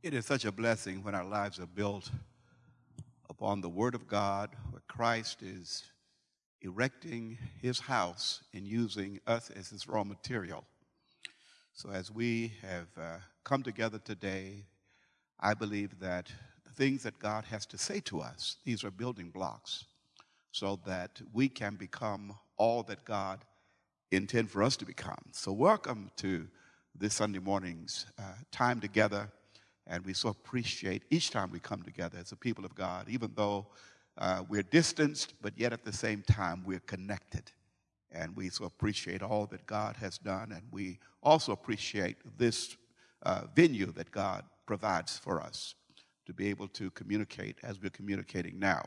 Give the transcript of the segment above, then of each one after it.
It is such a blessing when our lives are built upon the Word of God, where Christ is erecting his house and using us as his raw material. So as we have come together today, I believe that the things that God has to say to us, these are building blocks so that we can become all that God intends for us to become. So welcome to this Sunday morning's time together. And we so appreciate each time we come together as a people of God, even though we're distanced, but yet at the same time we're connected. And we so appreciate all that God has done. And we also appreciate this venue that God provides for us to be able to communicate as we're communicating now.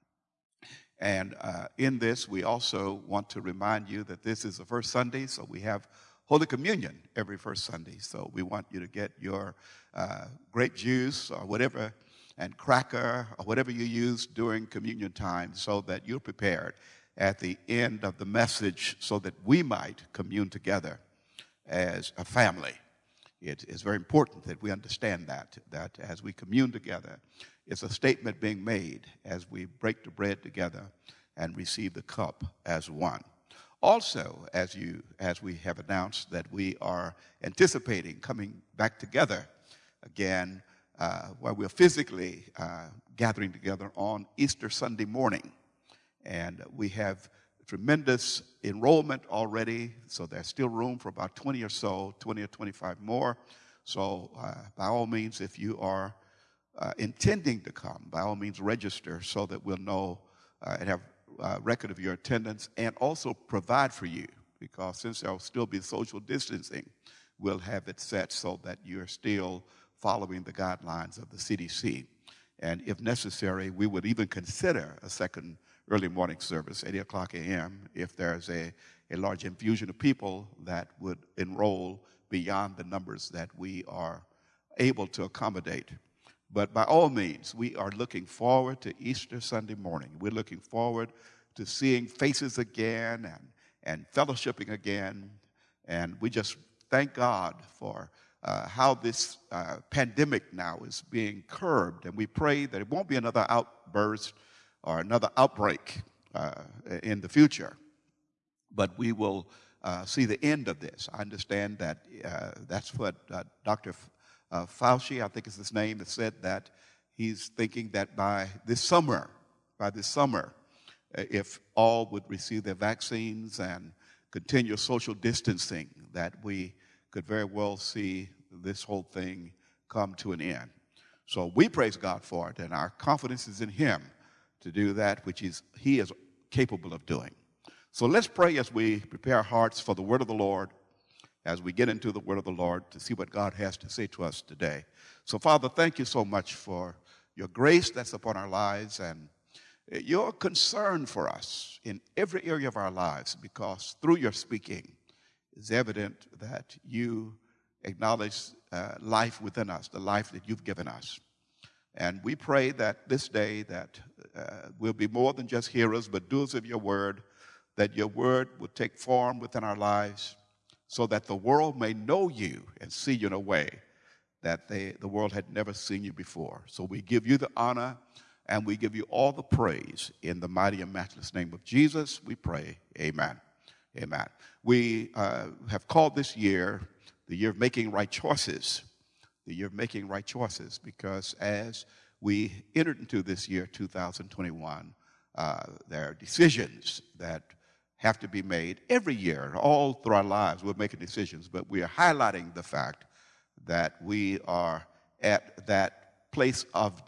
And in this, we also want to remind you that this is the first Sunday, so we have Holy Communion every first Sunday. So we want you to get your grape juice or whatever, and cracker or whatever you use during communion time so that you're prepared at the end of the message so that we might commune together as a family. It is very important that we understand that as we commune together, it's a statement being made as we break the bread together and receive the cup as one. Also, as we have announced that we are anticipating coming back together again, where we're physically gathering together on Easter Sunday morning. And we have tremendous enrollment already, so there's still room for about 20 or 25 more. So by all means, if you are intending to come, by all means register so that we'll know and have record of your attendance, and also provide for you, because since there will still be social distancing, we'll have it set so that you're still following the guidelines of the CDC. And if necessary, we would even consider a second early morning service, 8 o'clock a.m., if there's a large infusion of people that would enroll beyond the numbers that we are able to accommodate. But by all means, we are looking forward to Easter Sunday morning. We're looking forward to seeing faces again and fellowshipping again. And we just thank God for how this pandemic now is being curbed. And we pray that it won't be another outburst or another outbreak in the future. But we will see the end of this. I understand that that's what Dr. Fauci, I think is his name, has said that he's thinking that by this summer, if all would receive their vaccines and continue social distancing, that we could very well see this whole thing come to an end. So we praise God for it, and our confidence is in him to do that which he is capable of doing. So let's pray as we prepare our hearts for the word of the Lord, as we get into the word of the Lord to see what God has to say to us today. So, Father, thank you so much for your grace that's upon our lives and your concern for us in every area of our lives, because through your speaking it's evident that you acknowledge life within us, the life that you've given us. And we pray that this day that we'll be more than just hearers, but doers of your word, that your word will take form within our lives, so that the world may know you and see you in a way that the world had never seen you before. So we give you the honor and we give you all the praise. In the mighty and matchless name of Jesus, we pray, amen. Amen. We have called this year the year of making right choices, the year of making right choices, because as we entered into this year, 2021, there are decisions that have to be made every year. All through our lives, we're making decisions, but we are highlighting the fact that we are at that place of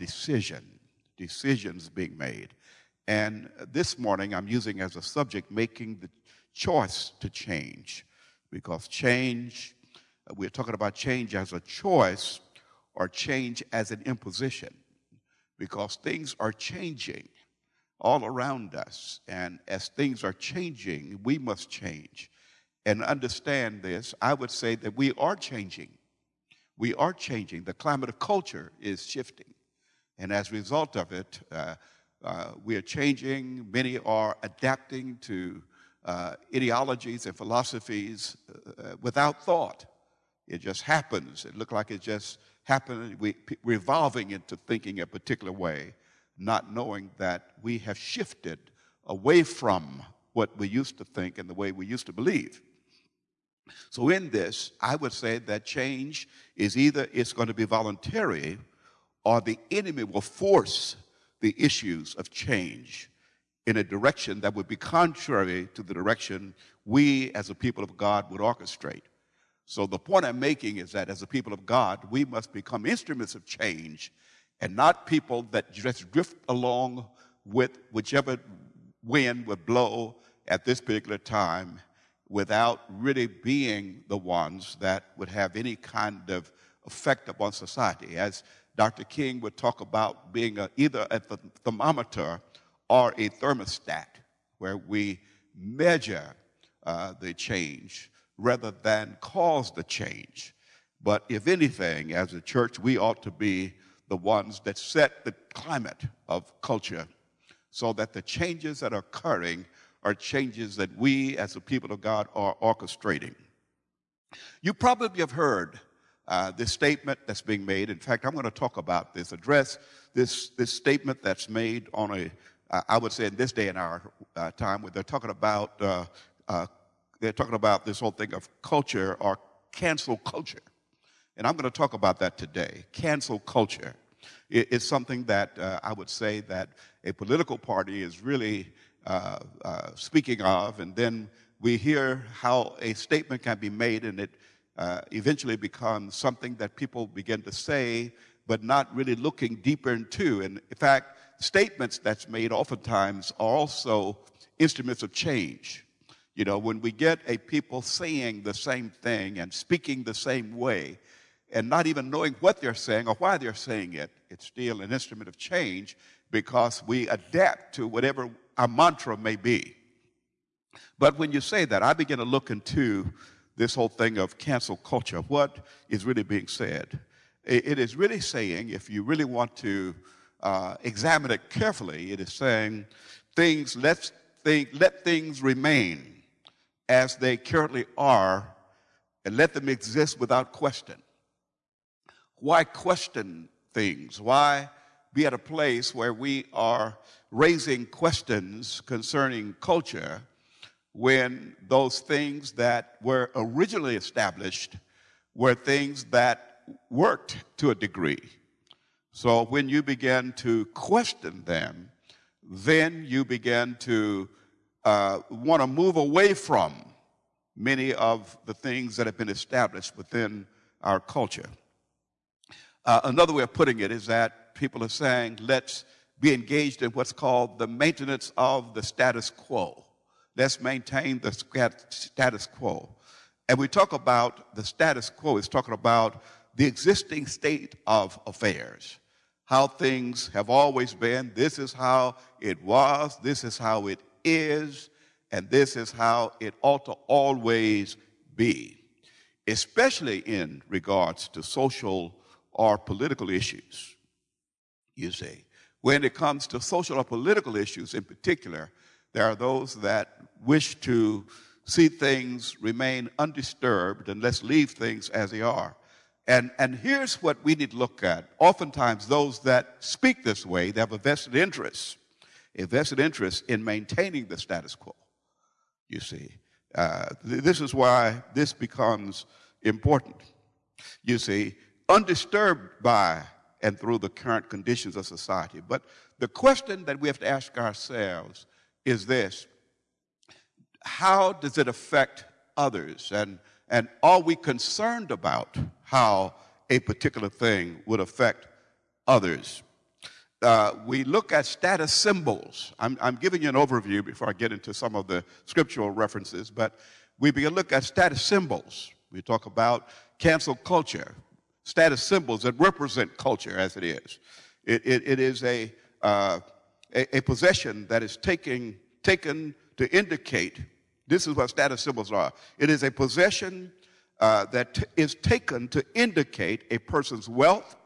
decisions being made. And this morning, I'm using as a subject making the choice to change, because change, we're talking about change as a choice or change as an imposition, because things are changing all around us. And as things are changing, we must change. And understand this, I would say that we are changing. We are changing. The climate of culture is shifting. And as a result of it, we are changing. Many are adapting to ideologies and philosophies without thought. It just happens. It looked like it just happened. We're evolving into thinking a particular way, not knowing that we have shifted away from what we used to think and the way we used to believe. So in this, I would say that change is either it's going to be voluntary or the enemy will force the issues of change in a direction that would be contrary to the direction we as a people of God would orchestrate. So the point I'm making is that as a people of God, we must become instruments of change and not people that just drift along with whichever wind would blow at this particular time without really being the ones that would have any kind of effect upon society. As Dr. King would talk about being either a thermometer or a thermostat, where we measure the change rather than cause the change. But if anything, as a church, we ought to be the ones that set the climate of culture so that the changes that are occurring are changes that we as the people of God are orchestrating. You probably have heard this statement that's being made. In fact, I'm going to talk about this, address this statement that's made on I would say in this day and our time, where they're talking about this whole thing of culture or cancel culture. And I'm going to talk about that today. Cancel culture. It's something that I would say that a political party is really speaking of, and then we hear how a statement can be made and it eventually becomes something that people begin to say but not really looking deeper into. And in fact, statements that's made oftentimes are also instruments of change. You know, when we get a people saying the same thing and speaking the same way and not even knowing what they're saying or why they're saying it, it's still an instrument of change because we adapt to whatever our mantra may be. But when you say that, I begin to look into this whole thing of cancel culture. What is really being said? It is really saying, if you really want to examine it carefully, it is saying let things remain as they currently are and let them exist without question. Why question things? Why be at a place where we are raising questions concerning culture when those things that were originally established were things that worked to a degree? So when you begin to question them, then you begin to want to move away from many of the things that have been established within our culture. Another way of putting it is that people are saying, let's be engaged in what's called the maintenance of the status quo. Let's maintain the status quo. And we talk about the status quo, it's talking about the existing state of affairs, how things have always been. This is how it was, this is how it is, and this is how it ought to always be, especially in regards to social or political issues. You see, when it comes to social or political issues in particular, there are those that wish to see things remain undisturbed and let's leave things as they are. And here's what we need to look at. Oftentimes, those that speak this way, they have a vested interest in maintaining the status quo. You see, this is why this becomes important. You see, undisturbed by and through the current conditions of society. But the question that we have to ask ourselves is this: how does it affect others? And are we concerned about how a particular thing would affect others? We look at status symbols. I'm giving you an overview before I get into some of the scriptural references, but we begin to look at status symbols. We talk about cancel culture, status symbols that represent culture as it is. It is a possession that is taken to indicate. This is what status symbols are. It is a possession that is taken to indicate a person's wealth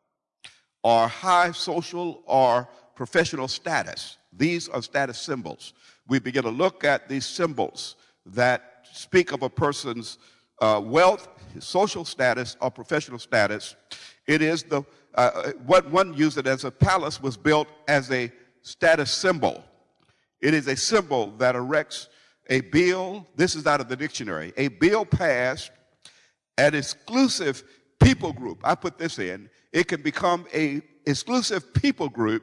or high social or professional status. These are status symbols. We begin to look at these symbols that speak of a person's wealth, social status, or professional status. It is what one used it as a palace was built as a status symbol. It is a symbol that erects a bill. This is out of the dictionary. A bill passed an exclusive people group. I put this in. It can become a exclusive people group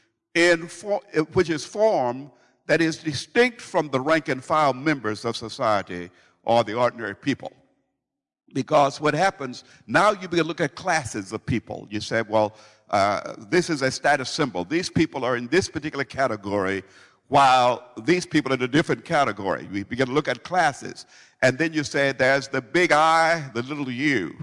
which is formed that is distinct from the rank and file members of society or the ordinary people. Because what happens, now you begin to look at classes of people. You say, well, this is a status symbol. These people are in this particular category, while these people are in a different category. We begin to look at classes. And then you say there's the big I, the little u,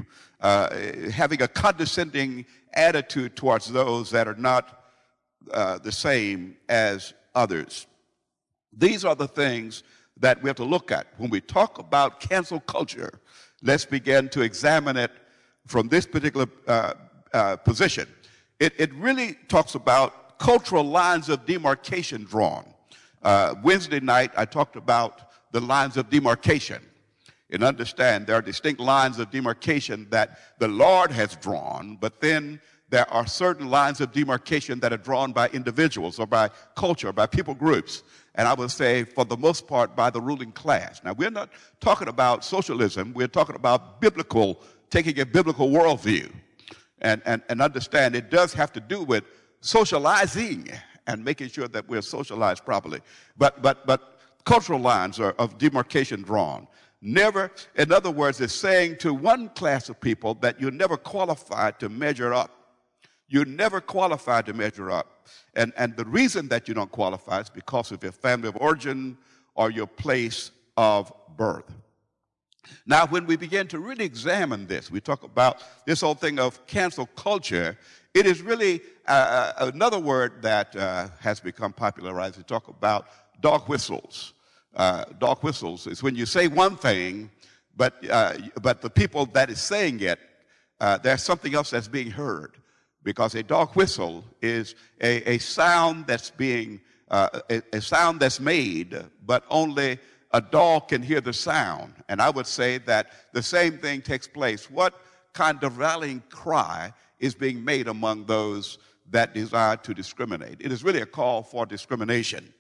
having a condescending attitude towards those that are not the same as others. These are the things that we have to look at. When we talk about cancel culture, let's begin to examine it from this particular position. It really talks about cultural lines of demarcation drawn. Wednesday night, I talked about the lines of demarcation. And understand there are distinct lines of demarcation that the Lord has drawn, but then there are certain lines of demarcation that are drawn by individuals or by culture, by people groups. And I would say, for the most part, by the ruling class. Now, we're not talking about socialism. We're talking about taking a biblical worldview. And understand it does have to do with socializing and making sure that we're socialized properly. But cultural lines are of demarcation drawn. Never, in other words, it's saying to one class of people that you're never qualified to measure up. You're never qualified to measure up. And the reason that you don't qualify is because of your family of origin or your place of birth. Now, when we begin to really examine this, we talk about this whole thing of cancel culture. It is really another word that has become popularized. We talk about dog whistles. Dog whistles is when you say one thing, but the people that is saying it, there's something else that's being heard. Because a dog whistle is a sound that's being a sound that's made, but only a dog can hear the sound. And I would say that the same thing takes place. What kind of rallying cry is being made among those that desire to discriminate? It is really a call for discrimination.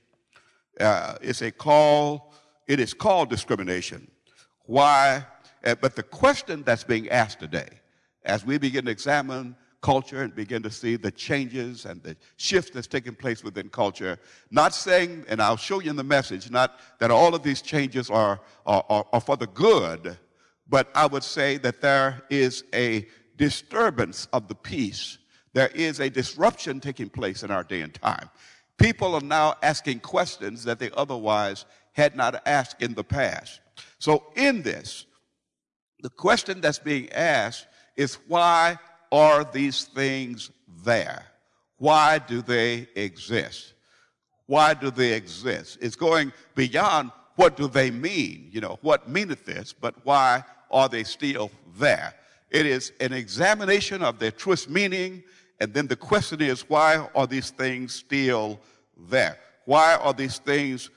It is called discrimination. Why? But the question that's being asked today, as we begin to examine culture and begin to see the changes and the shift that's taking place within culture, not saying, and I'll show you in the message, not that all of these changes are for the good, but I would say that there is a disturbance of the peace. There is a disruption taking place in our day and time. People are now asking questions that they otherwise had not asked in the past. So in this, the question that's being asked is, why are these things there? Why do they exist? Why do they exist? It's going beyond what do they mean, what meaneth this, but why are they still there? It is an examination of their truest meaning, and then the question is, why are these things still there? Why are things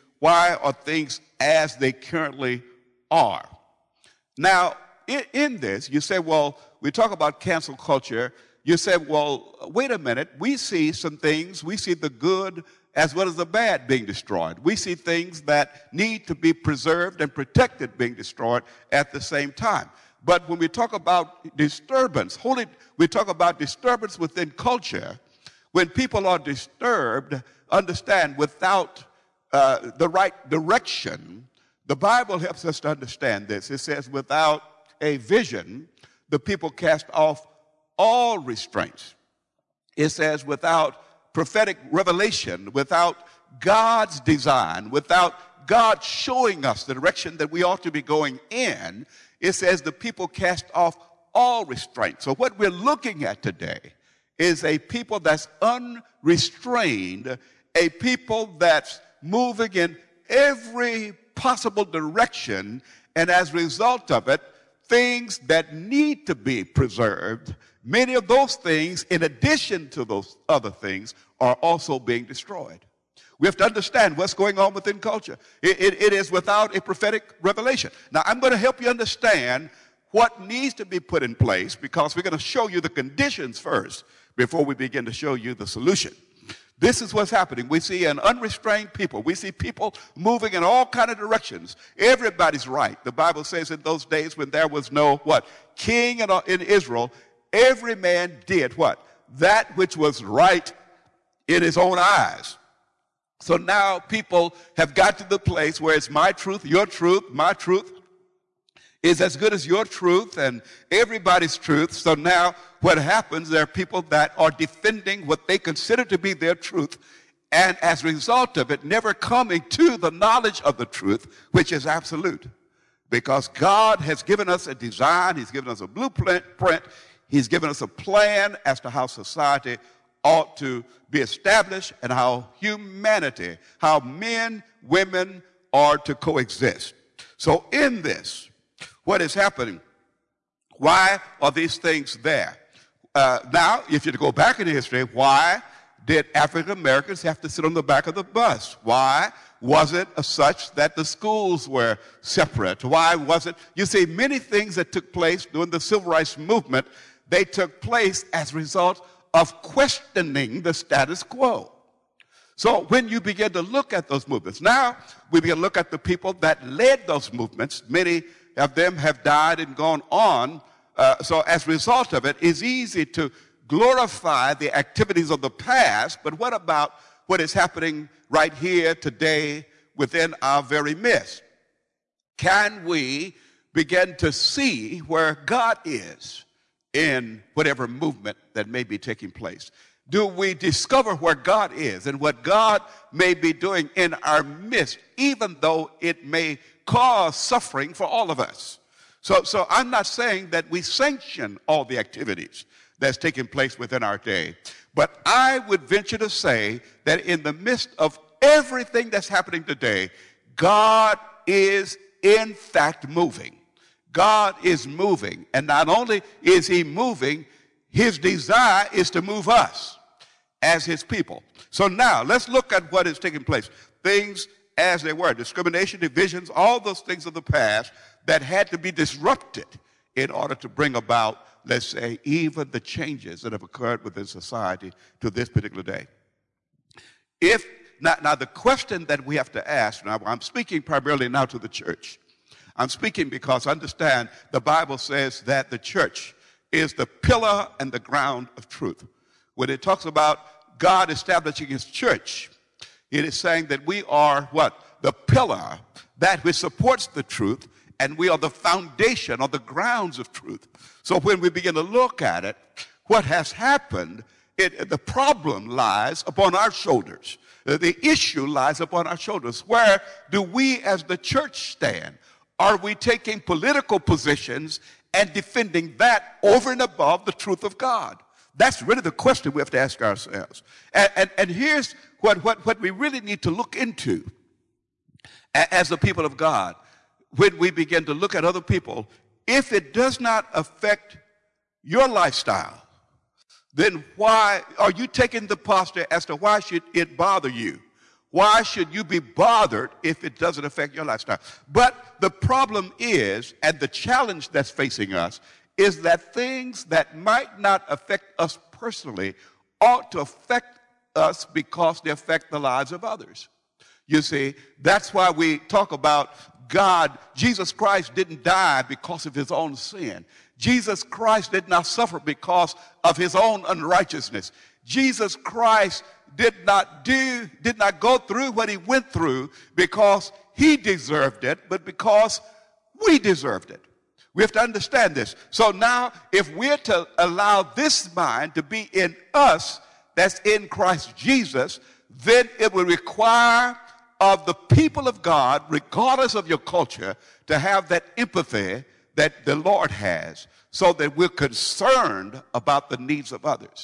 as they currently are? Now, in this, you say, well, we talk about cancel culture. You say, well, wait a minute. We see some things. We see the good as well as the bad being destroyed. We see things that need to be preserved and protected being destroyed at the same time. But when we talk about disturbance, we talk about disturbance within culture. When people are disturbed, understand, without the right direction, the Bible helps us to understand this. It says, without a vision, the people cast off all restraints. It says, without prophetic revelation, without God's design, without God showing us the direction that we ought to be going in, it says the people cast off all restraint. So what we're looking at today is a people that's unrestrained, a people that's moving in every possible direction, and as a result of it, things that need to be preserved, many of those things, in addition to those other things, are also being destroyed. We have to understand what's going on within culture. It is without a prophetic revelation. Now, I'm going to help you understand what needs to be put in place, because we're going to show you the conditions first before we begin to show you the solution. This is what's happening. We see an unrestrained people. We see people moving in all kinds of directions. Everybody's right. The Bible says in those days when there was no, what? King in Israel, every man did what? That which was right in his own eyes. So now people have got to the place where it's my truth, my truth is as good as your truth and everybody's truth. So now what happens, there are people that are defending what they consider to be their truth, and as a result of it, never coming to the knowledge of the truth, which is absolute. Because God has given us a design, he's given us a blueprint, he's given us a plan as to how society ought to be established and how humanity, how men, women are to coexist. So in this, what is happening? Why are these things there? Now, if you go back in history, why did African Americans have to sit on the back of the bus? Why was it such that the schools were separate? Why was it? You see, many things that took place during the Civil Rights Movement, they took place as a result of questioning the status quo. So when you begin to look at those movements, now we begin to look at the people that led those movements. Many of them have died and gone on. So as a result of it, it's easy to glorify the activities of the past, but what about what is happening right here today within our very midst? Can we begin to see where God is in whatever movement that may be taking place? Do we discover where God is and what God may be doing in our midst, even though it may cause suffering for all of us? So I'm not saying that we sanction all the activities that's taking place within our day, but I would venture to say that in the midst of everything that's happening today, God is in fact moving. God is moving, and not only is he moving, his desire is to move us as his people. So now let's look at what is taking place. Things as they were, discrimination, divisions, all those things of the past that had to be disrupted in order to bring about, let's say, even the changes that have occurred within society to this particular day. Now the question that we have to ask, now I'm speaking primarily now to the church. I'm speaking because understand the Bible says that the church is the pillar and the ground of truth. When it talks about God establishing his church, it is saying that we are what? The pillar, that which supports the truth, and we are the foundation or the grounds of truth. So when we begin to look at it, what has happened, the problem lies upon our shoulders. The issue lies upon our shoulders. Where do we as the church stand? Are we taking political positions and defending that over and above the truth of God? That's really the question we have to ask ourselves. And here's what we really need to look into as the people of God. When we begin to look at other people, if it does not affect your lifestyle, then why are you taking the posture as to why should it bother you? Why should you be bothered if it doesn't affect your lifestyle? But the problem is, and the challenge that's facing us, is that things that might not affect us personally ought to affect us because they affect the lives of others. You see, that's why we talk about God. Jesus Christ didn't die because of his own sin. Jesus Christ did not suffer because of his own unrighteousness. Jesus Christ did not go through what he went through because he deserved it, but because we deserved it. We have to understand this. So now, if we're to allow this mind to be in us, that's in Christ Jesus, then it will require of the people of God, regardless of your culture, to have that empathy that the Lord has, so that we're concerned about the needs of others.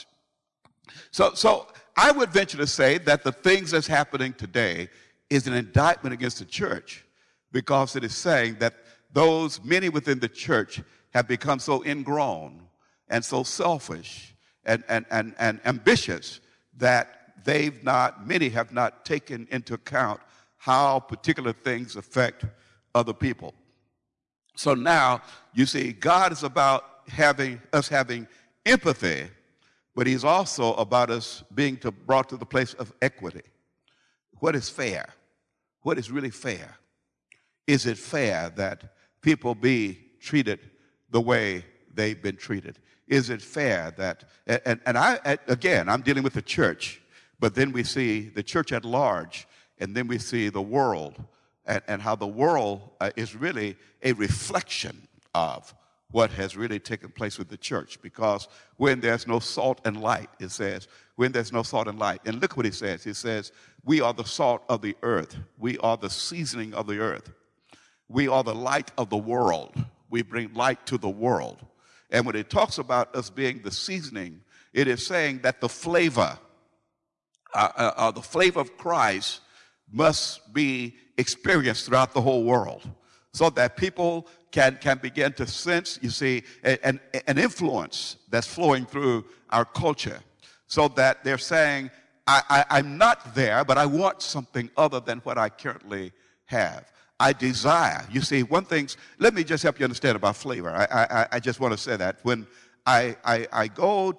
So I would venture to say that the things that's happening today is an indictment against the church, because it is saying that those many within the church have become so ingrown and so selfish and ambitious that many have not taken into account how particular things affect other people. So now, you see, God is about having empathy, but he's also about us being brought to the place of equity. What is fair? What is really fair? Is it fair that people be treated the way they've been treated? Is it fair that, again, I'm dealing with the church, but then we see the church at large, and then we see the world, and how the world is really a reflection of what has really taken place with the church. Because when there's no salt and light, it says, when there's no salt and light. And look what he says. He says, we are the salt of the earth. We are the seasoning of the earth. We are the light of the world. We bring light to the world. And when it talks about us being the seasoning, it is saying that the flavor of Christ must be experienced throughout the whole world, so that people can begin to sense, you see, an influence that's flowing through our culture, so that they're saying, I'm not there, but I want something other than what I currently have. I desire. You see, let me just help you understand about flavor. I just want to say that. When I go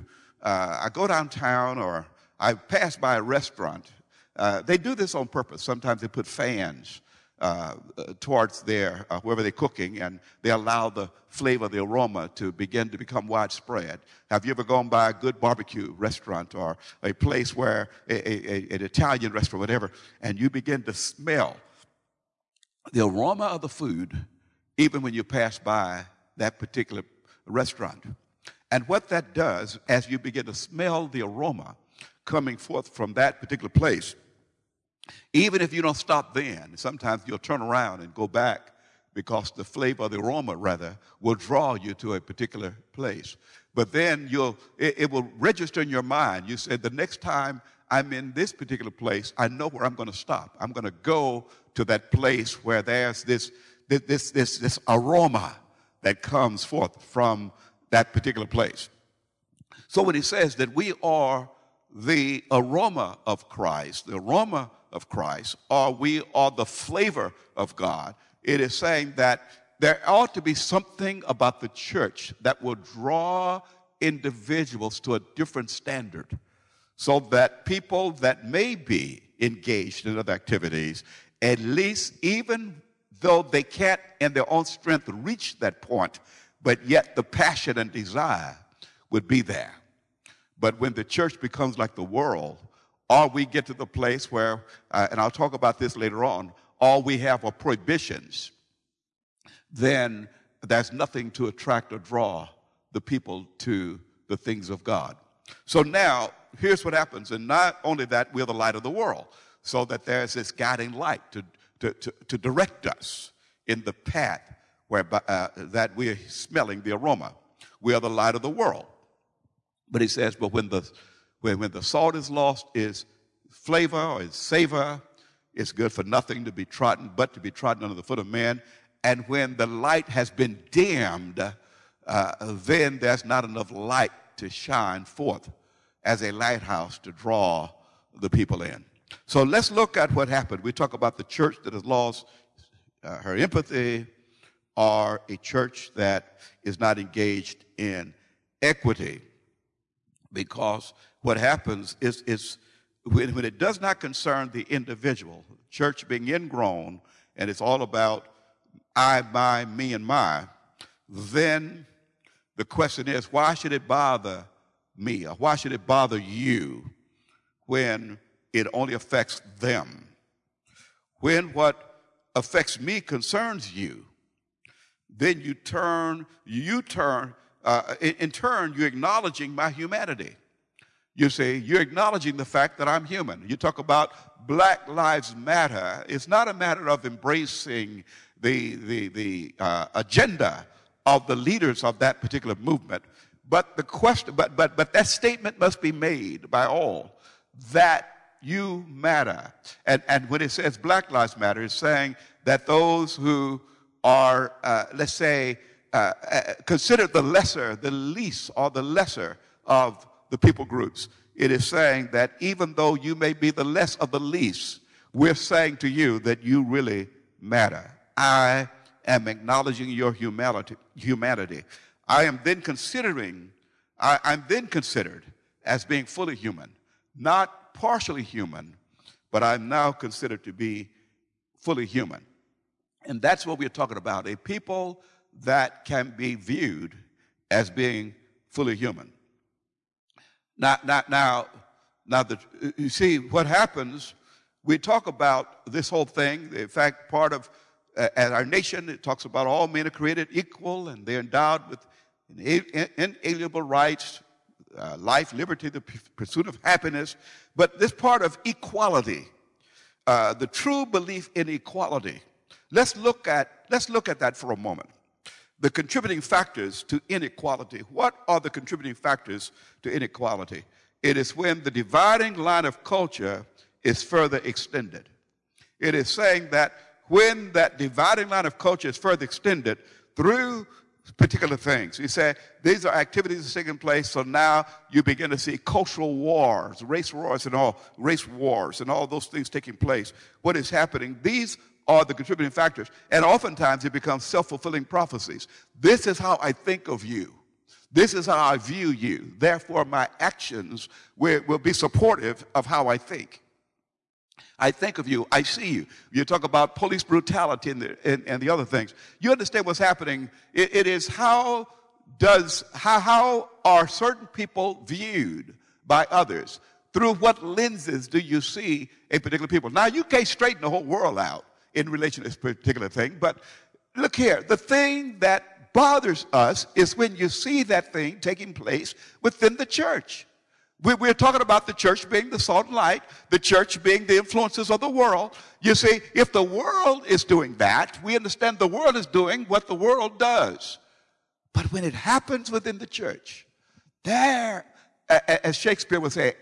downtown, or I pass by a restaurant, they do this on purpose. Sometimes they put fans towards their, wherever they're cooking, and they allow the flavor, the aroma to begin to become widespread. Have you ever gone by a good barbecue restaurant, or a place where, an Italian restaurant, whatever, and you begin to smell the aroma of the food, even when you pass by that particular restaurant? And what that does, as you begin to smell the aroma coming forth from that particular place, even if you don't stop then, sometimes you'll turn around and go back, because the flavor, the aroma rather, will draw you to a particular place. But then it will register in your mind. You said, the next time I'm in this particular place, I know where I'm going to stop. I'm going to go to that place where there's this aroma that comes forth from that particular place. So when he says that we are the aroma of Christ, or we are the flavor of God, it is saying that there ought to be something about the church that will draw individuals to a different standard, so that people that may be engaged in other activities, at least, even though they can't in their own strength reach that point, but yet the passion and desire would be there. But when the church becomes like the world, or we get to the place where, and I'll talk about this later on, all we have are prohibitions, then there's nothing to attract or draw the people to the things of God. So now, here's what happens. And not only that, we're the light of the world, so that there's this guiding light to direct us in the path that we're smelling the aroma. We are the light of the world. But he says, but when the salt is lost, its flavor or its savor, it's good for nothing to be trodden, but to be trodden under the foot of man. And when the light has been dimmed, then there's not enough light to shine forth as a lighthouse to draw the people in. So let's look at what happened. We talk about the church that has lost her empathy, or a church that is not engaged in equity. Because what happens is when it does not concern the individual, church being ingrown, and it's all about I, my, me, and my, then the question is, why should it bother me, or why should it bother you when it only affects them? When what affects me concerns you, then in turn, you're acknowledging my humanity. You see, you're acknowledging the fact that I'm human. You talk about Black Lives Matter. It's not a matter of embracing the agenda of the leaders of that particular movement, but the question, but that statement must be made by all that you matter. And when it says Black Lives Matter, it's saying that those who are, considered the least or the lesser of the people groups. It is saying that even though you may be the less of the least, we're saying to you that you really matter. I am acknowledging your humanity. I am then considering, I'm then considered as being fully human, not partially human, but I'm now considered to be fully human. And that's what we're talking about, a people that can be viewed as being fully human. Now, you see what happens, we talk about this whole thing. In fact, part of as our nation, it talks about all men are created equal and they're endowed with inalienable rights, life, liberty, the pursuit of happiness. But this part of equality, the true belief in equality, let's look at that for a moment. The contributing factors to inequality. What are the contributing factors to inequality? It is when the dividing line of culture is further extended. It is saying that when that dividing line of culture is further extended through particular things. You say, these are activities that are taking place, so now you begin to see cultural wars, race wars and all those things taking place. What is happening? These are the contributing factors. And oftentimes it becomes self-fulfilling prophecies. This is how I think of you. This is how I view you. Therefore, my actions will be supportive of how I think. I think of you. I see you. You talk about police brutality and the other things. You understand what's happening. It is how are certain people viewed by others? Through what lenses do you see a particular people? Now, you can't straighten the whole world out in relation to this particular thing, but look here. The thing that bothers us is when you see that thing taking place within the church. We're talking about the church being the salt and light, the church being the influences of the world. You see, if the world is doing that, we understand the world is doing what the world does. But when it happens within the church, there, as Shakespeare would say,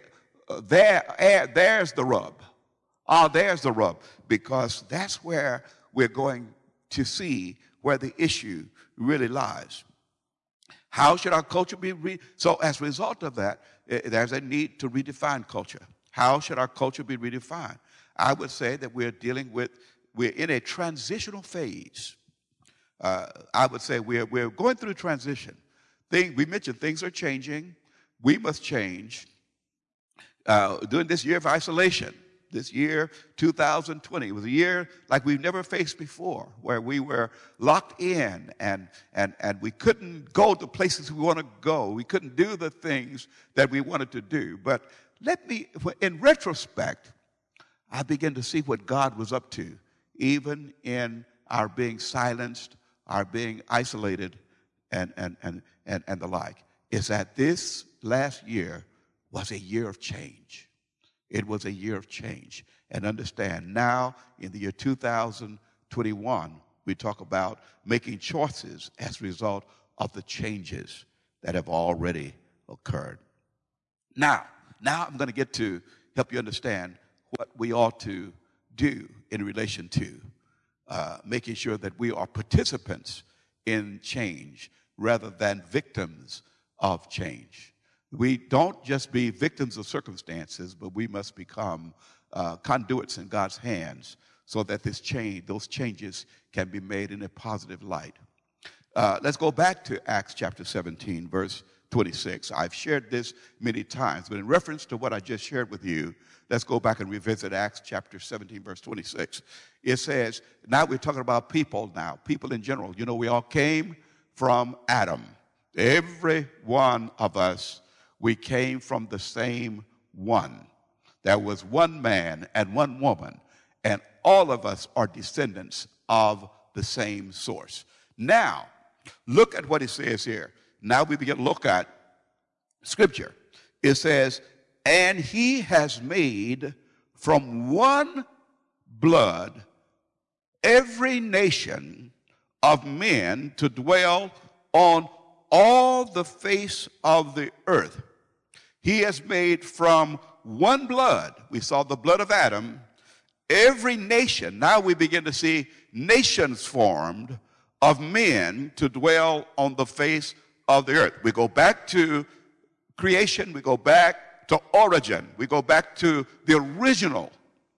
there's the rub. There's the rub. Because that's where we're going to see where the issue really lies. How should our culture be? So as a result of that, there's a need to redefine culture. How should our culture be redefined? I would say that we're in a transitional phase. I would say we're going through transition. We mentioned things are changing. We must change. During this year of isolation, this year, 2020, was a year like we've never faced before, where we were locked in and we couldn't go to places we want to go. We couldn't do the things that we wanted to do. But in retrospect, I began to see what God was up to, even in our being silenced, our being isolated, and the like, is that this last year was a year of change. It was a year of change. And understand, now in the year 2021, we talk about making choices as a result of the changes that have already occurred. Now I'm going to get to help you understand what we ought to do in relation to making sure that we are participants in change rather than victims of change. We don't just be victims of circumstances, but we must become conduits in God's hands so that those changes can be made in a positive light. Let's go back to Acts chapter 17, verse 26. I've shared this many times, but in reference to what I just shared with you, let's go back and revisit Acts chapter 17, verse 26. It says, now we're talking about people now, people in general. You know, we all came from Adam. Every one of us, we came from the same one. There was one man and one woman, and all of us are descendants of the same source. Now, look at what it says here. Now we begin to look at Scripture. It says, and he has made from one blood every nation of men to dwell on all the face of the earth. He has made from one blood, we saw the blood of Adam, every nation. Now we begin to see nations formed of men to dwell on the face of the earth. We go back to creation, we go back to origin. We go back to the original.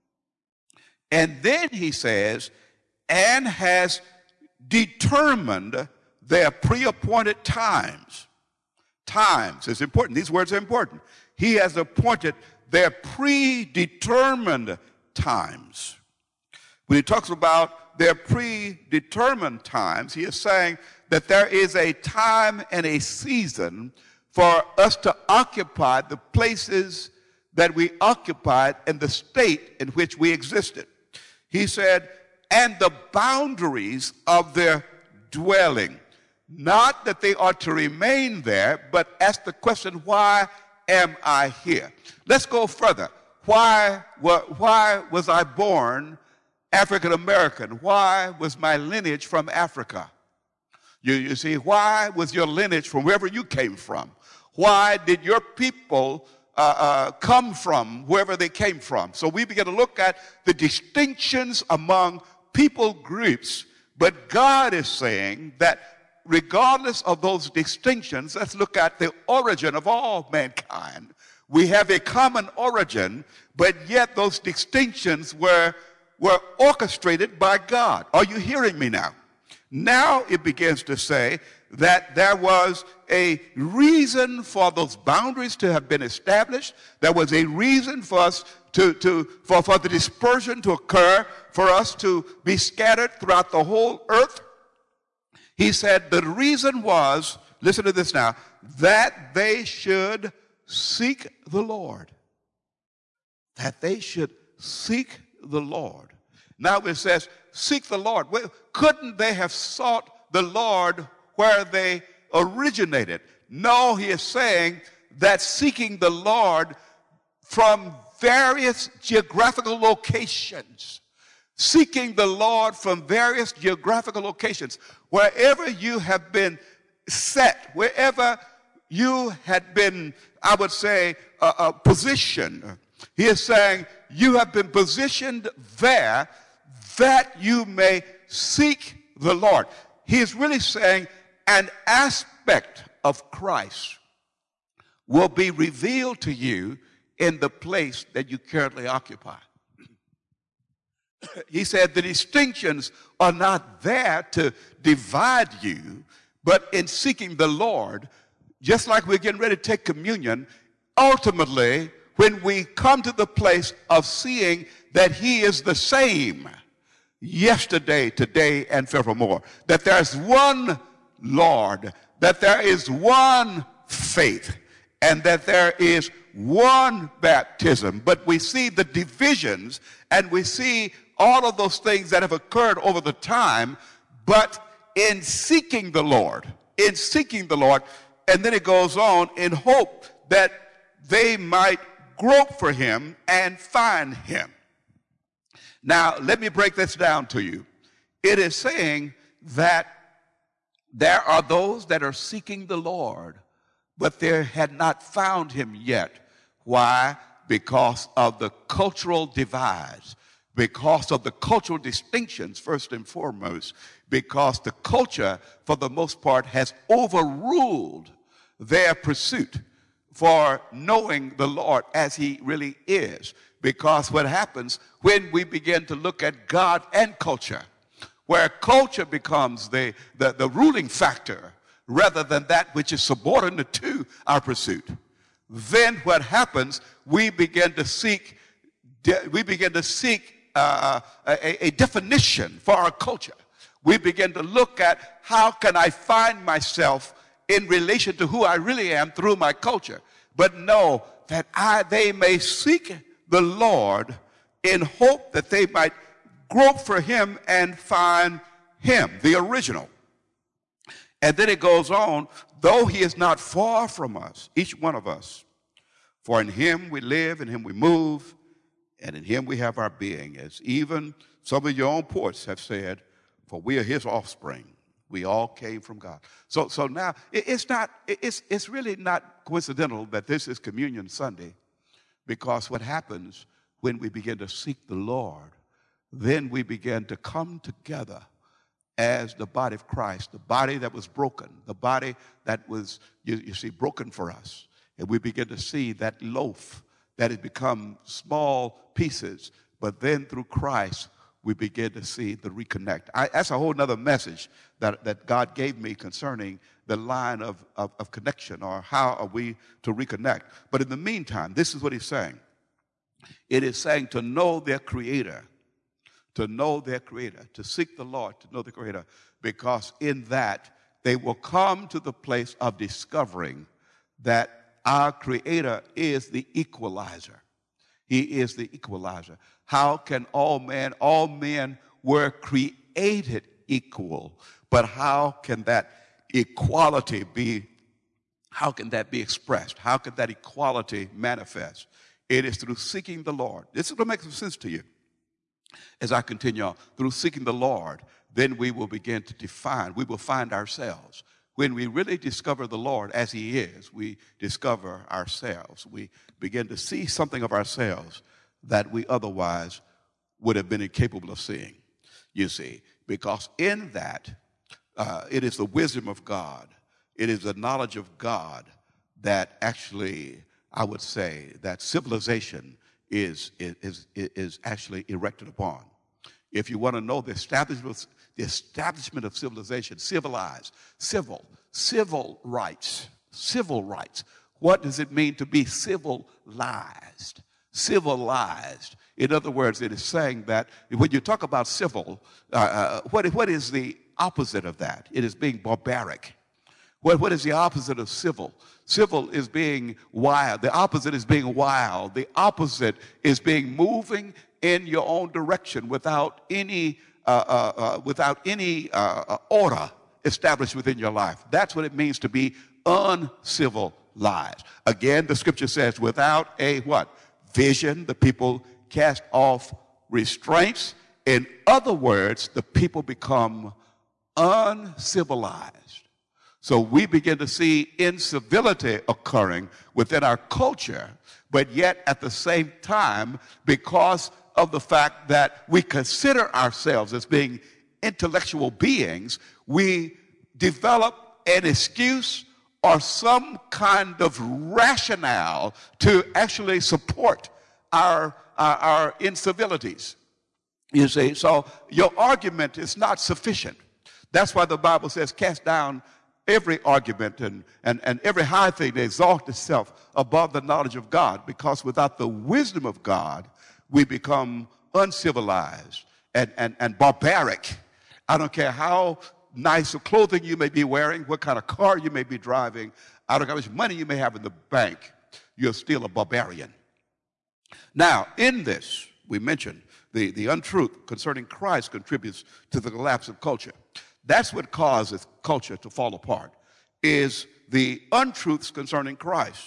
And then he says, and has determined their pre-appointed times. Times is important. These words are important. He has appointed their predetermined times. When he talks about their predetermined times, he is saying that there is a time and a season for us to occupy the places that we occupied and the state in which we existed. He said, and the boundaries of their dwelling. Not that they are to remain there, but ask the question, why am I here? Let's go further. Why was I born African American? Why was my lineage from Africa? You see, why was your lineage from wherever you came from? Why did your people come from wherever they came from? So we begin to look at the distinctions among people groups, but God is saying that regardless of those distinctions, let's look at the origin of all mankind. We have a common origin, but yet those distinctions were orchestrated by God. Are you hearing me now? Now it begins to say that there was a reason for those boundaries to have been established. There was a reason for us for the dispersion to occur, for us to be scattered throughout the whole earth. He said the reason was, listen to this now, that they should seek the Lord. That they should seek the Lord. Now it says, seek the Lord. Well, couldn't they have sought the Lord where they originated? No, he is saying that seeking the Lord from various geographical locations. Seeking the Lord from various geographical locations. Wherever you have been set, wherever you had been, I would say, positioned. He is saying you have been positioned there that you may seek the Lord. He is really saying an aspect of Christ will be revealed to you in the place that you currently occupy. He said the distinctions are not there to divide you, but in seeking the Lord, just like we're getting ready to take communion, ultimately, when we come to the place of seeing that he is the same yesterday, today, and forevermore, that there's one Lord, that there is one faith, and that there is one baptism. But we see the divisions, and we see all of those things that have occurred over the time, but in seeking the Lord, and then it goes on, in hope that they might grope for him and find him. Now, let me break this down to you. It is saying that there are those that are seeking the Lord, but they had not found him yet. Why? Because of the cultural divides, because of the cultural distinctions, first and foremost, because the culture, for the most part, has overruled their pursuit for knowing the Lord as he really is. Because what happens when we begin to look at God and culture, where culture becomes the ruling factor rather than that which is subordinate to our pursuit, then what happens, we begin to seek a definition for our culture. We begin to look at how can I find myself in relation to who I really am through my culture. But know that they may seek the Lord in hope that they might grope for him and find him, the original. And then it goes on, though he is not far from us, each one of us, for in him we live, in him we move, and in him we have our being, as even some of your own poets have said, for we are his offspring. We all came from God. So now it's really not coincidental that this is Communion Sunday, because what happens when we begin to seek the Lord, then we begin to come together as the body of Christ, the body that was broken, the body that was, you see, broken for us. And we begin to see that loaf that has become small pieces. But then through Christ, we begin to see the reconnect. That's a whole other message that God gave me concerning the line of connection, or how are we to reconnect. But in the meantime, this is what he's saying. It is saying to know their Creator, to know their Creator, to seek the Lord, to know the Creator, because in that they will come to the place of discovering that our Creator is the equalizer. He is the equalizer. How can all men were created equal, but how can that equality be, how can that be expressed? How can that equality manifest? It is through seeking the Lord. This is going to make some sense to you as I continue on. Through seeking the Lord, then we will begin to define, we will find ourselves. When we really discover the Lord as He is, we discover ourselves. We begin to see something of ourselves that we otherwise would have been incapable of seeing, you see. Because in that, it is the wisdom of God. It is the knowledge of God that actually, I would say, that civilization is actually erected upon. If you want to know the establishment of civilization, civilized, civil rights. What does it mean to be civilized? Civilized. In other words, it is saying that when you talk about civil, what is the opposite of that? It is being barbaric. What is the opposite of civil? Civil is being wild. The opposite is being wild. The opposite is being moving in your own direction without any order established within your life. That's what it means to be uncivilized. Again, the scripture says, without a what? Vision, the people cast off restraints. In other words, the people become uncivilized. So we begin to see incivility occurring within our culture, but yet at the same time, because of the fact that we consider ourselves as being intellectual beings, we develop an excuse or some kind of rationale to actually support our incivilities. You see, so your argument is not sufficient. That's why the Bible says, cast down every argument and every high thing that exalts itself above the knowledge of God, because without the wisdom of God, we become uncivilized and barbaric. I don't care how nice of clothing you may be wearing, what kind of car you may be driving, I don't care how much money you may have in the bank, you're still a barbarian. Now, in this, we mentioned the untruth concerning Christ contributes to the collapse of culture. That's what causes culture to fall apart, is the untruths concerning Christ.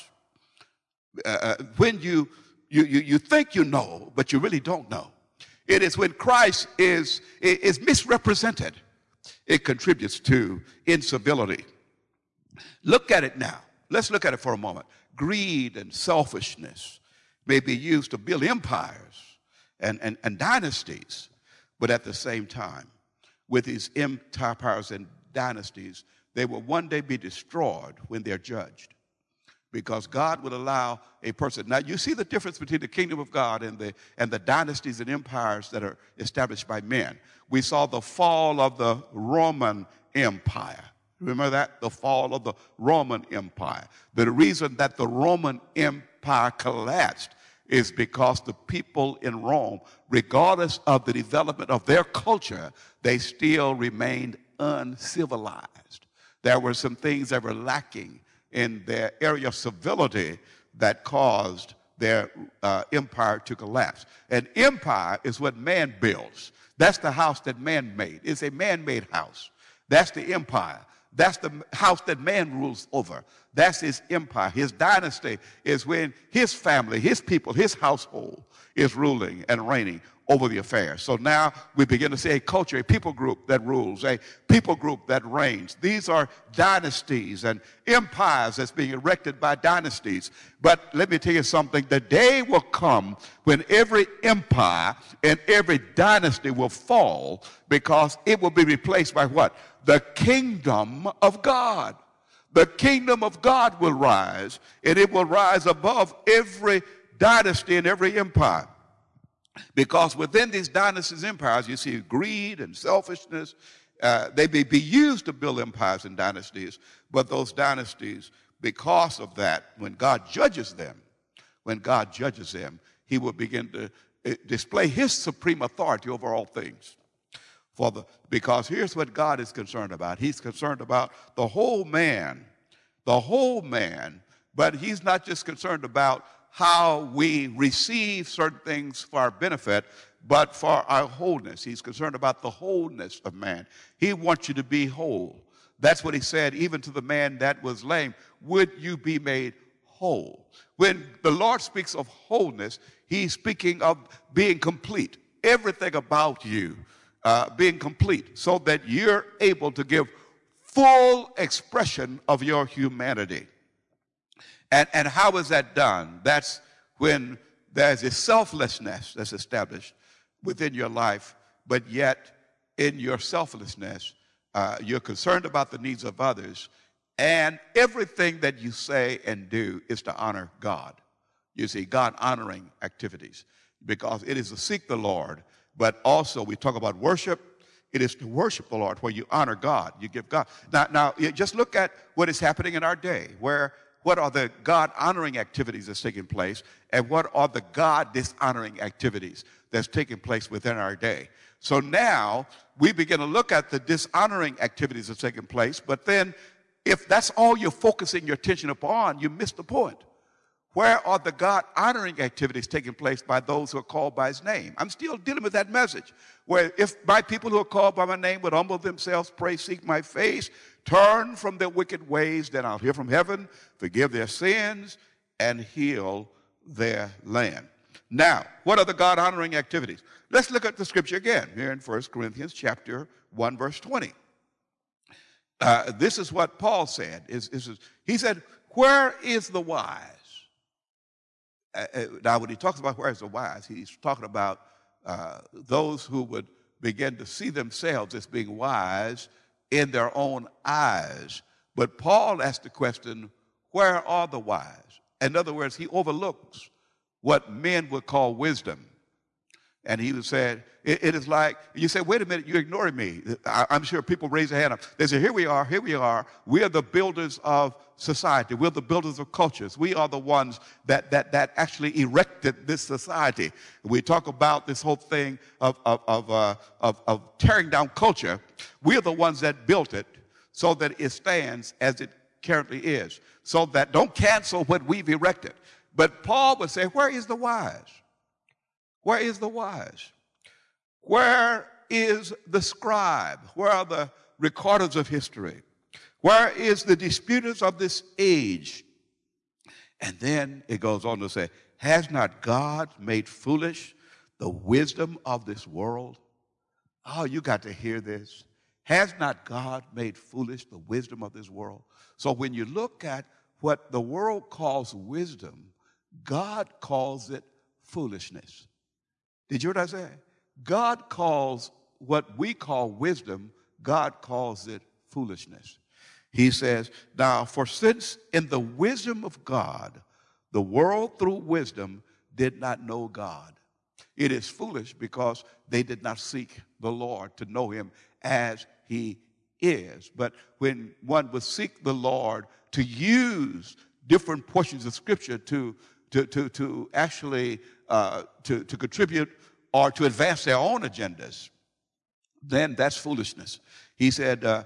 When you think you know, but you really don't know. It is when Christ is misrepresented, it contributes to incivility. Look at it now. Let's look at it for a moment. Greed and selfishness may be used to build empires and dynasties, but at the same time, with these empires and dynasties, they will one day be destroyed when they're judged. Because God would allow a person. Now, you see the difference between the kingdom of God and the dynasties and empires that are established by men. We saw the fall of the Roman Empire. Remember that? The fall of the Roman Empire. The reason that the Roman Empire collapsed is because the people in Rome, regardless of the development of their culture, they still remained uncivilized. There were some things that were lacking in their area of civility that caused their empire to collapse. An empire is what man builds. That's the house that man made. It's a man-made house. That's the empire. That's the house that man rules over. That's his empire. His dynasty is when his family, his people, his household is ruling and reigning over the affairs. So now we begin to see a culture, a people group that rules, a people group that reigns. These are dynasties and empires that's being erected by dynasties. But let me tell you something. The day will come when every empire and every dynasty will fall, because it will be replaced by what? The kingdom of God. The kingdom of God will rise, and it will rise above every dynasty and every empire. Because within these dynasties, empires, you see greed and selfishness. They may be used to build empires and dynasties, but those dynasties, because of that, when God judges them, he will begin to display his supreme authority over all things. Because here's what God is concerned about. He's concerned about the whole man, but he's not just concerned about how we receive certain things for our benefit, but for our wholeness. He's concerned about the wholeness of man. He wants you to be whole. That's what he said, even to the man that was lame, would you be made whole? When the Lord speaks of wholeness, he's speaking of being complete. Everything about you being complete, so that you're able to give full expression of your humanity. And how is that done? That's when there's a selflessness that's established within your life, but yet in your selflessness, you're concerned about the needs of others, and everything that you say and do is to honor God. You see, God-honoring activities, because it is to seek the Lord, but also we talk about worship. It is to worship the Lord, where you honor God, you give God. Now, just look at what is happening in our day, what are the God-honoring activities that's taking place, and what are the God-dishonoring activities that's taking place within our day. So now we begin to look at the dishonoring activities that's taking place, but then if that's all you're focusing your attention upon, you miss the point. Where are the God-honoring activities taking place by those who are called by his name? I'm still dealing with that message, where if my people who are called by my name would humble themselves, pray, seek my face, turn from their wicked ways, then I'll hear from heaven, forgive their sins, and heal their land. Now, what are the God-honoring activities? Let's look at the scripture again here in 1 Corinthians chapter 1, verse 20. This is what Paul said. He said, where is the wise? Now, when he talks about where is the wise, he's talking about those who would begin to see themselves as being wise in their own eyes. But Paul asked the question, where are the wise? In other words, he overlooks what men would call wisdom. And he would say, it is like, you say, wait a minute, you're ignoring me. I'm sure people raise their hand up. They say, here we are. We are the builders of society. We're the builders of cultures. We are the ones that actually erected this society. We talk about this whole thing of tearing down culture. We're the ones that built it so that it stands as it currently is. So that don't cancel what we've erected. But Paul would say, where is the wise? Where is the wise? Where is the scribe? Where are the recorders of history? Where is the disputers of this age? And then it goes on to say, has not God made foolish the wisdom of this world? Oh, you got to hear this. Has not God made foolish the wisdom of this world? So when you look at what the world calls wisdom, God calls it foolishness. Did you hear what I said? God calls what we call wisdom, God calls it foolishness. He says, now, for since in the wisdom of God, the world through wisdom did not know God. It is foolish because they did not seek the Lord to know him as he is. But when one would seek the Lord to use different portions of Scripture to actually to contribute or to advance their own agendas, then that's foolishness. He said,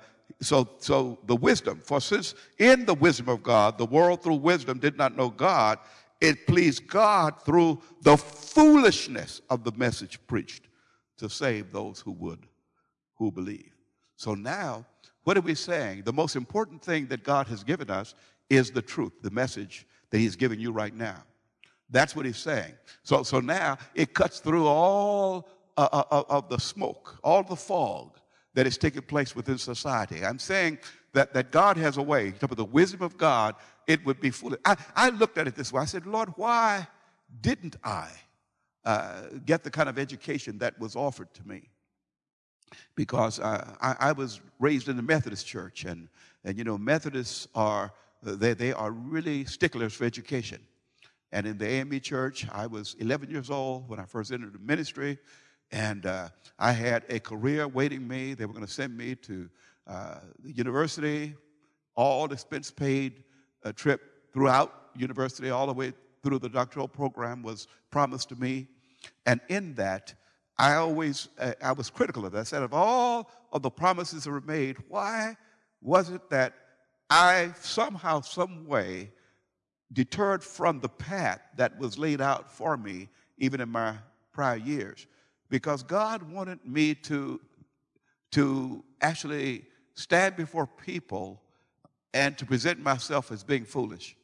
so the wisdom, for since in the wisdom of God, the world through wisdom did not know God, it pleased God through the foolishness of the message preached to save those who believe. So now, what are we saying? The most important thing that God has given us is the truth, the message that he's giving you right now. That's what he's saying. So now it cuts through all of the smoke, all the fog that is taking place within society. I'm saying that God has a way. Talk about the wisdom of God, it would be foolish. I looked at it this way. I said, Lord, why didn't I get the kind of education that was offered to me? because I was raised in the Methodist church, and you know, Methodists are, they are really sticklers for education. And in the AME church, I was 11 years old when I first entered the ministry, and I had a career waiting me. They were going to send me to the university, all expense paid trip throughout university, all the way through the doctoral program was promised to me. And in that, I was critical of that. I said, of all of the promises that were made, why was it that I somehow, some way, deterred from the path that was laid out for me, even in my prior years? Because God wanted me to actually stand before people and to present myself as being foolish.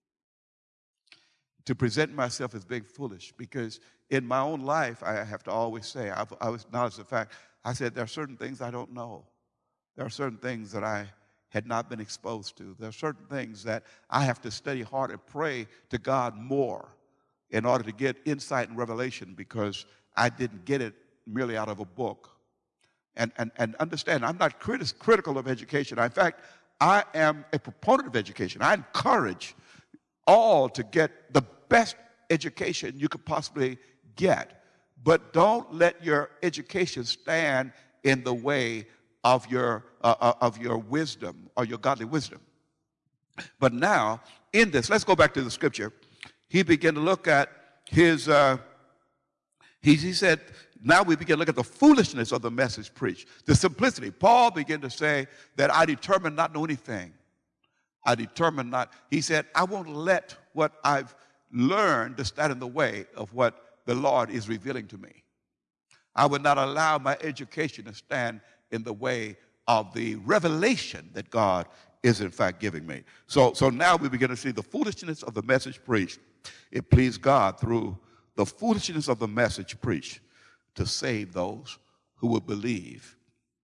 To present myself as being foolish, because in my own life, I have to always say, I was acknowledge the fact, I said, there are certain things I don't know. There are certain things that I had not been exposed to. There are certain things that I have to study hard and pray to God more in order to get insight and revelation, because I didn't get it merely out of a book. And understand, I'm not critical of education. In fact, I am a proponent of education. I encourage all to get the best education you could possibly get. But don't let your education stand in the way of your wisdom or your godly wisdom. But now, in this, let's go back to the scripture. He began to look at his, he said, now we begin to look at the foolishness of the message preached, the simplicity. Paul began to say that I determined not to know anything. I determined not, he said, I won't let what I've learned to stand in the way of what the Lord is revealing to me. I would not allow my education to stand in the way of the revelation that God is in fact giving me. So now we begin to see the foolishness of the message preached. It pleased God through the foolishness of the message preached to save those who would believe.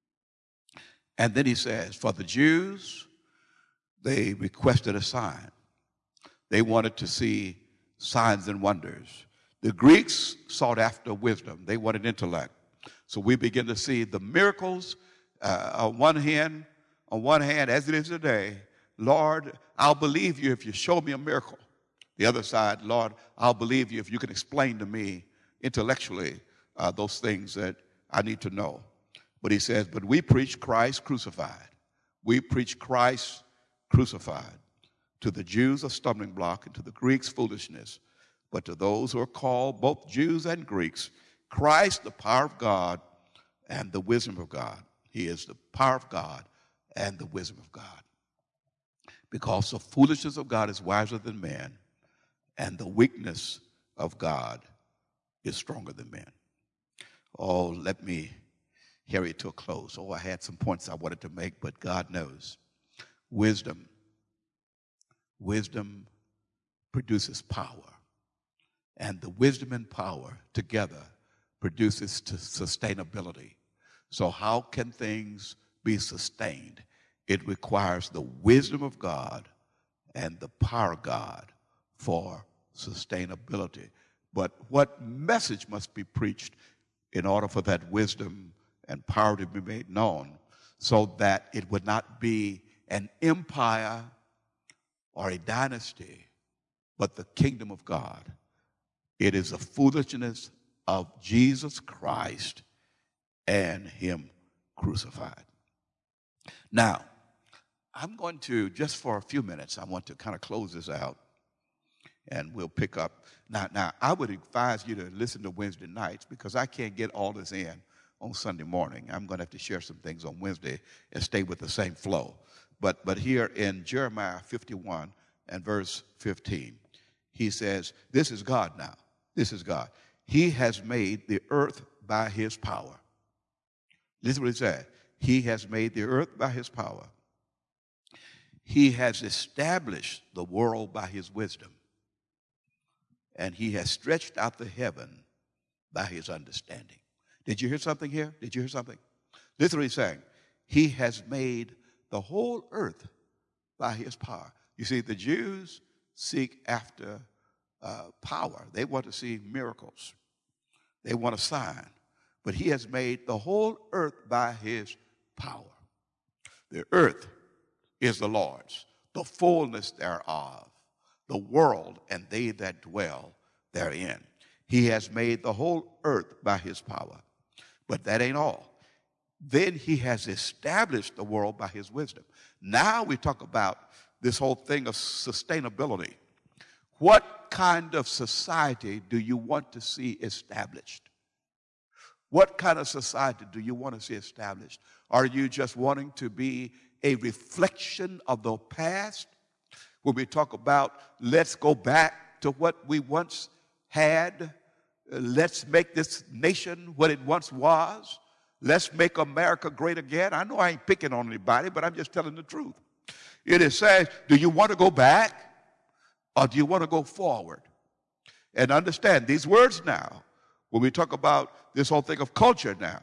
And then he says, for the Jews, they requested a sign. They wanted to see signs and wonders. The Greeks sought after wisdom. They wanted intellect. So we begin to see the miracles on one hand, as it is today. Lord, I'll believe you if you show me a miracle. The other side, Lord, I'll believe you if you can explain to me intellectually those things that I need to know. But he says, but we preach Christ crucified. We preach Christ crucified. To the Jews a stumbling block, and to the Greeks foolishness. But to those who are called, both Jews and Greeks, Christ, the power of God and the wisdom of God. He is the power of God and the wisdom of God. Because the foolishness of God is wiser than man, and the weakness of God is stronger than man. Oh, let me carry it to a close. Oh, I had some points I wanted to make, but God knows. Wisdom produces power, and the wisdom and power together produces sustainability. So how can things be sustained? It requires the wisdom of God and the power of God for sustainability. But what message must be preached in order for that wisdom and power to be made known, so that it would not be an empire or a dynasty, but the kingdom of God? It is the foolishness of Jesus Christ and him crucified. Now, I'm going to, just for a few minutes, I want to kind of close this out, and we'll pick up. Now, I would advise you to listen to Wednesday nights, because I can't get all this in on Sunday morning. I'm going to have to share some things on Wednesday and stay with the same flow. But here in Jeremiah 51 and verse 15, he says, this is God now. This is God. He has made the earth by his power. Listen to what he said. He has made the earth by his power. He has established the world by his wisdom. And he has stretched out the heaven by his understanding. Did you hear something here? Did you hear something? Listen to what he's saying. He has made the whole earth by his power. You see, the Jews seek after power. They want to see miracles. They want a sign. but he has made the whole earth by his power. The earth is the Lord's, the fullness thereof, the world and they that dwell therein. He has made the whole earth by his power. But that ain't all. Then he has established the world by his wisdom. Now we talk about this whole thing of sustainability. What kind of society do you want to see established? What kind of society do you want to see established? Are you just wanting to be a reflection of the past? When we talk about let's go back to what we once had, let's make this nation what it once was, let's make America great again. I know I ain't picking on anybody, but I'm just telling the truth. It is saying, do you want to go back or do you want to go forward? And understand these words now, when we talk about this whole thing of culture now,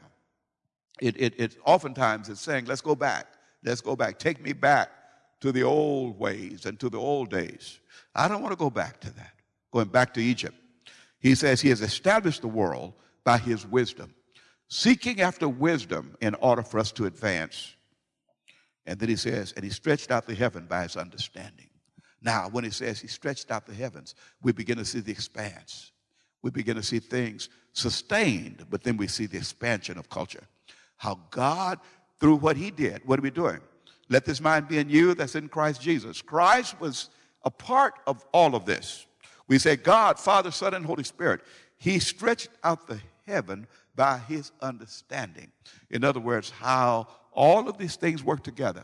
it oftentimes is saying, let's go back. Let's go back. Take me back to the old ways and to the old days. I don't want to go back to that. Going back to Egypt. He says he has established the world by his wisdom, seeking after wisdom in order for us to advance. And then he says, and he stretched out the heaven by his understanding. Now, when he says he stretched out the heavens, we begin to see the expanse. We begin to see things sustained, but then we see the expansion of culture. How God, through what he did, what are we doing? Let this mind be in you that's in Christ Jesus. Christ was a part of all of this. We say God, Father, Son, and Holy Spirit. He stretched out the heaven by his understanding. In other words, how all of these things work together.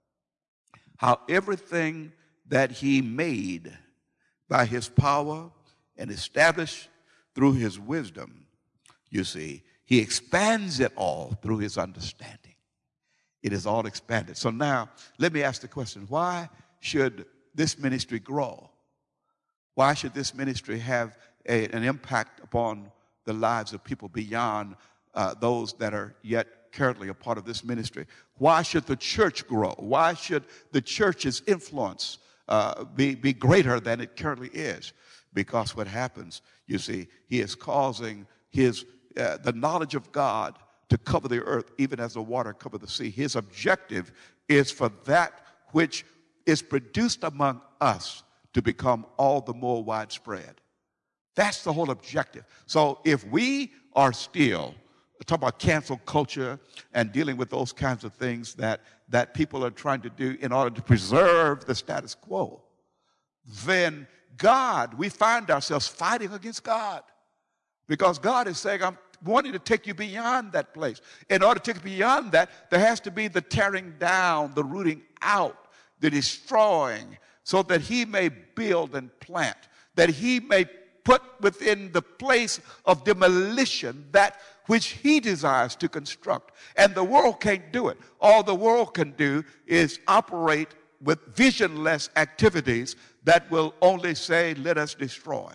How everything that he made by his power and established through his wisdom, you see, he expands it all through his understanding. It is all expanded. So now, let me ask the question, why should this ministry grow? Why should this ministry have an impact upon the lives of people beyond those that are yet currently a part of this ministry? Why should the church grow? Why should the church's influence be greater than it currently is? Because what happens, you see, he is causing the knowledge of God to cover the earth, even as the water cover the sea. His objective is for that which is produced among us to become all the more widespread. That's the whole objective. So if we are still talking about cancel culture and dealing with those kinds of things that people are trying to do in order to preserve the status quo, then God, we find ourselves fighting against God. Because God is saying, I'm wanting to take you beyond that place. In order to take you beyond that, there has to be the tearing down, the rooting out, the destroying, so that he may build and plant, that he may put within the place of demolition that which he desires to construct. And the world can't do it. All the world can do is operate with visionless activities that will only say, let us destroy.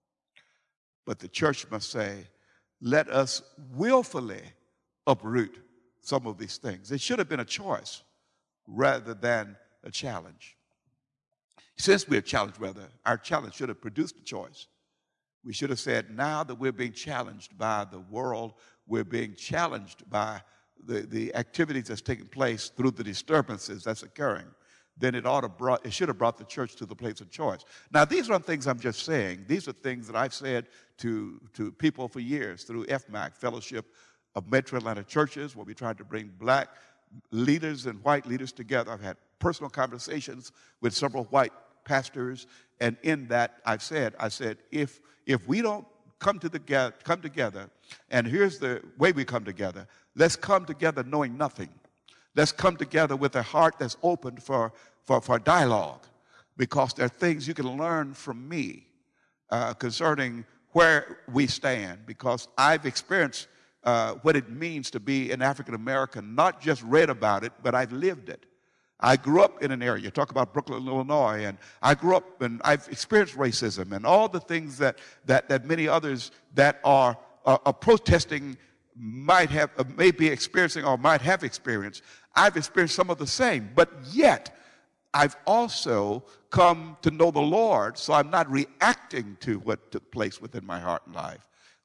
But the church must say, let us willfully uproot some of these things. It should have been a choice rather than a challenge. Since we're challenged, our challenge should have produced a choice. We should have said, now that we're being challenged by the world, we're being challenged by the activities that's taking place through the disturbances that's occurring, then it should have brought the church to the place of choice. Now, these aren't things I'm just saying. These are things that I've said to people for years through FMAC, Fellowship of Metro Atlanta Churches, where we tried to bring black leaders and white leaders together. I've had personal conversations with several white pastors, and in that I said, if we don't come together, and here's the way we come together, let's come together knowing nothing. Let's come together with a heart that's open for dialogue, because there are things you can learn from me concerning where we stand, because I've experienced what it means to be an African American, not just read about it, but I've lived it. I grew up in an area, you talk about Brooklyn, Illinois, and I grew up and I've experienced racism and all the things that many others that are protesting may be experiencing or might have experienced. I've experienced some of the same, but yet I've also come to know the Lord, so I'm not reacting to what took place within my heart and life.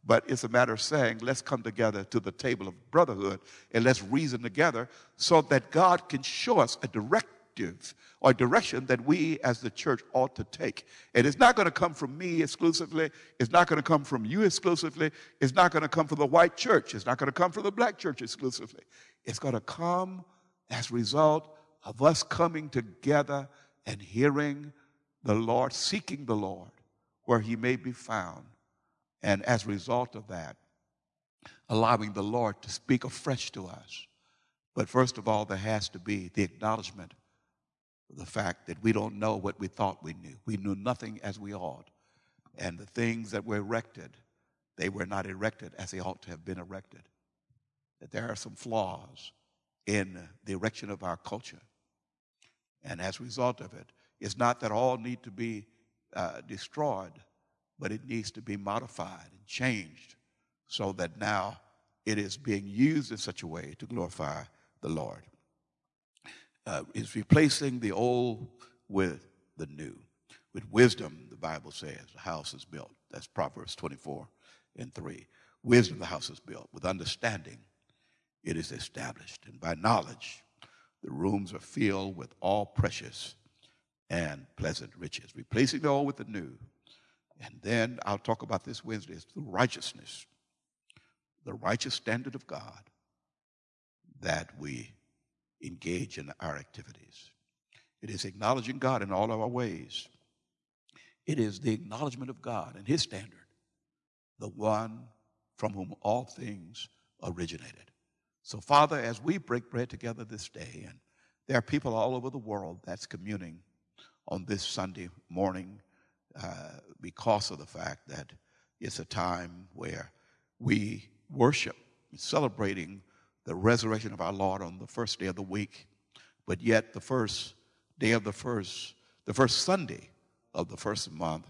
But it's a matter of saying, let's come together to the table of brotherhood and let's reason together so that God can show us a directive or direction that we as the church ought to take. And it's not going to come from me exclusively. It's not going to come from you exclusively. It's not going to come from the white church. It's not going to come from the black church exclusively. It's going to come as a result of us coming together and hearing the Lord, seeking the Lord where he may be found. And as a result of that, allowing the Lord to speak afresh to us. But first of all, there has to be the acknowledgement of the fact that we don't know what we thought we knew. We knew nothing as we ought. And the things that were erected, they were not erected as they ought to have been erected. That there are some flaws in the erection of our culture. And as a result of it, it's not that all need to be destroyed, but it needs to be modified and changed so that now it is being used in such a way to glorify the Lord. It's replacing the old with the new. With wisdom, the Bible says, the house is built. That's Proverbs 24:3. Wisdom, the house is built. With understanding, it is established. And by knowledge, the rooms are filled with all precious and pleasant riches. Replacing the old with the new. And then I'll talk about this Wednesday. It's through righteousness, the righteous standard of God, that we engage in our activities. It is acknowledging God in all of our ways. It is the acknowledgement of God and his standard, the one from whom all things originated. So, Father, as we break bread together this day, and there are people all over the world that's communing on this Sunday morning, because of the fact that it's a time where we worship, celebrating the resurrection of our Lord on the first day of the week, but yet the first day of the first Sunday of the first month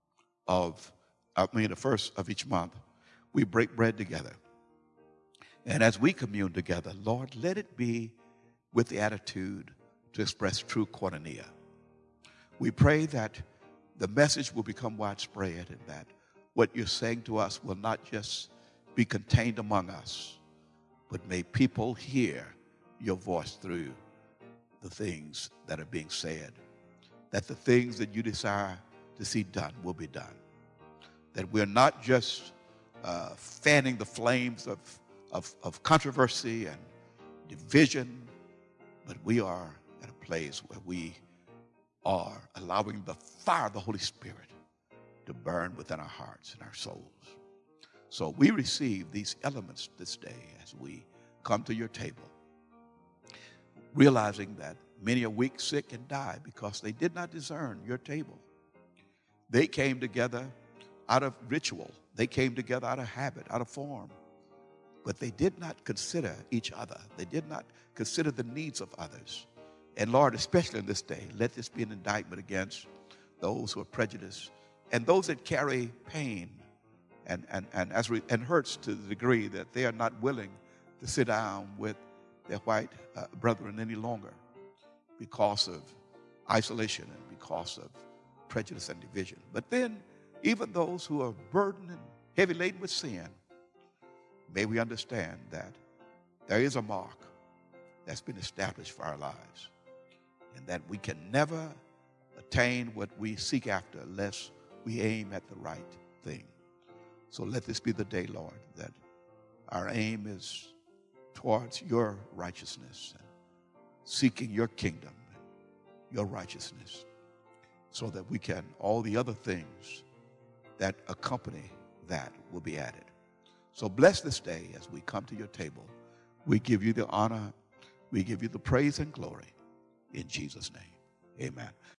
the first of each month, we break bread together. And as we commune together, Lord, let it be with the attitude to express true koinonia. We pray that the message will become widespread and that what you're saying to us will not just be contained among us, but may people hear your voice through the things that are being said, that the things that you desire to see done will be done, that we're not just fanning the flames of controversy and division, but we are at a place where we are allowing the fire of the Holy Spirit to burn within our hearts and our souls. So we receive these elements this day as we come to your table, realizing that many are weak, sick, and die because they did not discern your table. They came together out of ritual. They came together out of habit, out of form. But they did not consider each other. They did not consider the needs of others. And Lord, especially in this day, let this be an indictment against those who are prejudiced and those that carry pain and hurts to the degree that they are not willing to sit down with their white brethren any longer because of isolation and because of prejudice and division. But then even those who are burdened and heavy laden with sin, may we understand that there is a mark that's been established for our lives, and that we can never attain what we seek after unless we aim at the right thing. So let this be the day, Lord, that our aim is towards your righteousness and seeking your kingdom, your righteousness, so that we can, all the other things that accompany that will be added. So bless this day as we come to your table. We give you the honor, we give you the praise and glory. In Jesus' name, amen.